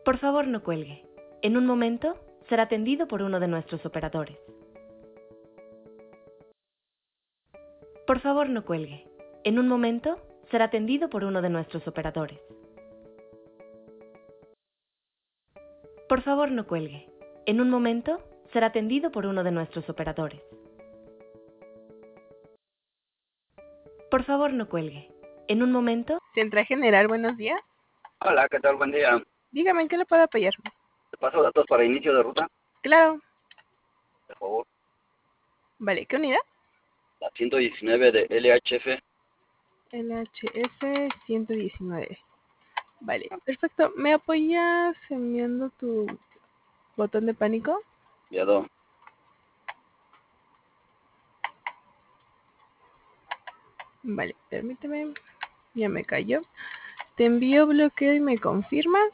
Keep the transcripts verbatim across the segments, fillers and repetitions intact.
Por favor, no cuelgue. En un momento será atendido por uno de nuestros operadores. Por favor, no cuelgue. En un momento será atendido por uno de nuestros operadores. Por favor, no cuelgue. En un momento será atendido por uno de nuestros operadores. Por favor, no cuelgue. En un momento... Central General, buenos días. Hola, ¿qué tal? Buen día. Dígame, ¿en qué le puedo apoyar? ¿Te paso datos para inicio de ruta, Claro. por favor? Vale, ¿qué unidad? La ciento diecinueve de L H F. L H F ciento diecinueve. Vale, perfecto. ¿Me apoyas enviando tu botón de pánico? Enviado. Vale, permíteme. Ya me cayó. Te envío bloqueo y me confirmas.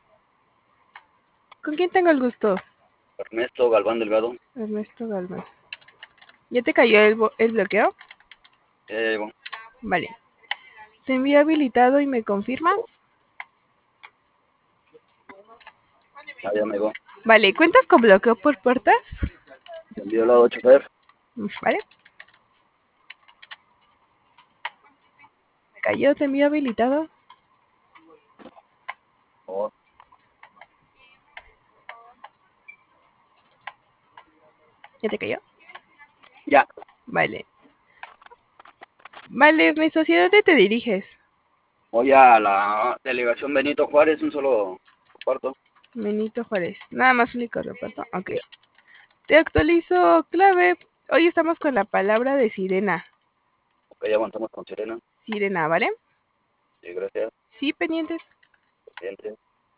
¿Con quién tengo el gusto? Ernesto Galván Delgado. Ernesto Galván. ¿Ya te cayó el, el bloqueo? Eh, bueno. Vale. Te envío habilitado y me confirmas. Ah, ya me llegó. Vale, ¿cuentas con bloqueo por puertas? Envío lado chofer. Vale. Me cayó, te envío habilitado. Por favor. ¿Ya te cayó? Ya. Vale. Vale, mi sociedad, ¿dónde te diriges? Voy a la delegación Benito Juárez, un solo cuarto. Benito Juárez. Nada más único reparto. Ok. Te actualizo clave. Hoy estamos con la palabra de sirena. Ok, ya avanzamos con Sirena. Sirena, ¿vale? Sí, gracias. Sí, pendientes. Presidente.